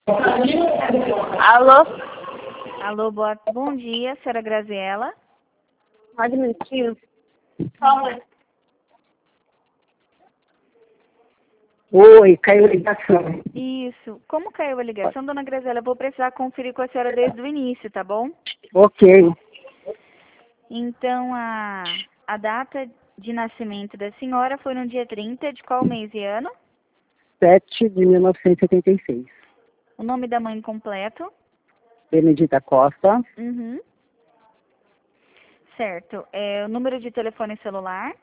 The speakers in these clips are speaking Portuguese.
Alô? Alô, bom dia, senhora Graziela. Mais um minutinho. Calma. Oi, caiu a ligação. Isso. Como caiu a ligação, dona Graziela? Eu vou precisar conferir com a senhora desde o início, tá bom? Ok. Então, a data de nascimento da senhora foi no dia 30 de qual mês e ano? 7 de 1976. O nome da mãe completo? Benedita Costa. Uhum. Certo. O número de telefone celular?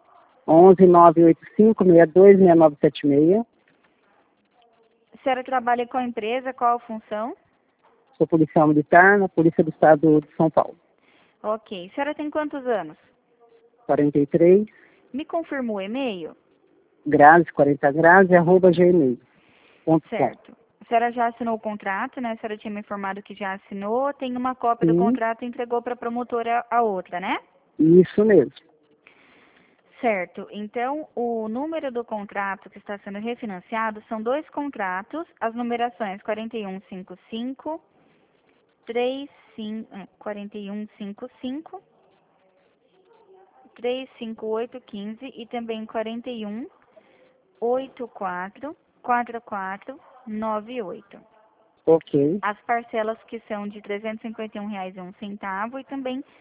11-985-62-6976. A senhora trabalha com a empresa? Qual a função? Sou policial militar na Polícia do Estado de São Paulo. Ok. A senhora tem quantos anos? 43, Me confirma o e-mail? Grazi, 40 Grazi, @gmail.com. Certo. A senhora já assinou o contrato, né? A senhora tinha me informado que já assinou. Tem uma cópia do Sim, contrato e entregou para a promotora a outra, né? isso mesmo. Certo. Então, o número do contrato que está sendo refinanciado são dois contratos, as numerações 4155, 4155, 35815 e também 4184, 4498. Ok. As parcelas que são de R$ 351,01 e também R$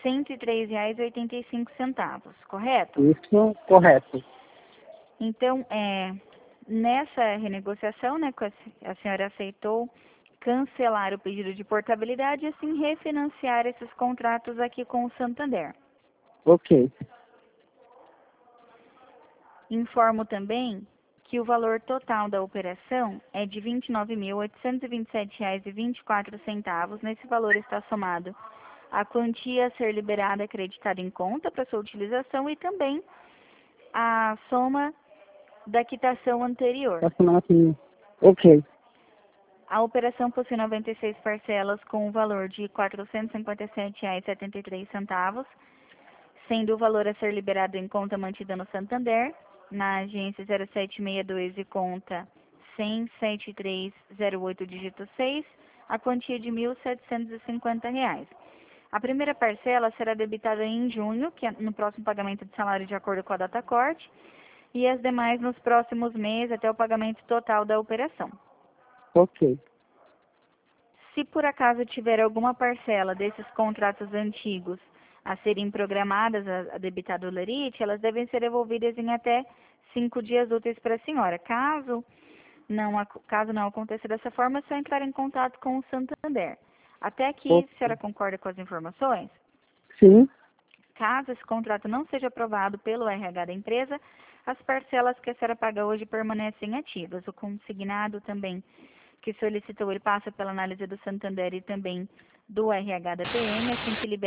103,85, correto? Isso, correto. Então, nessa renegociação, né, que a senhora aceitou cancelar o pedido de portabilidade e assim refinanciar esses contratos aqui com o Santander. Ok. Informo também que o valor total da operação é de R$ 29.827,24. Nesse valor está somado a quantia a ser liberada acreditada em conta para sua utilização e também a soma da quitação anterior. Tá semana aqui. Ok. A operação possui 96 parcelas com o valor de R$ 457,73, sendo o valor a ser liberado em conta mantida no Santander, na agência 0762 e conta 1007308 dígito 6, a quantia de R$ 1.750. A primeira parcela será debitada em junho, que é no próximo pagamento de salário de acordo com a data corte, e as demais nos próximos meses até o pagamento total da operação. Ok. Se por acaso tiver alguma parcela desses contratos antigos a serem programadas a debitar do lerite, elas devem ser devolvidas em até 5 dias úteis para a senhora. Caso não aconteça dessa forma, é só entrar em contato com o Santander. Até aqui, Ok. a senhora concorda com as informações? Sim. Caso esse contrato não seja aprovado pelo RH da empresa, as parcelas que a senhora paga hoje permanecem ativas. O consignado também que solicitou, ele passa pela análise do Santander e também do RH da PM, assim que liberar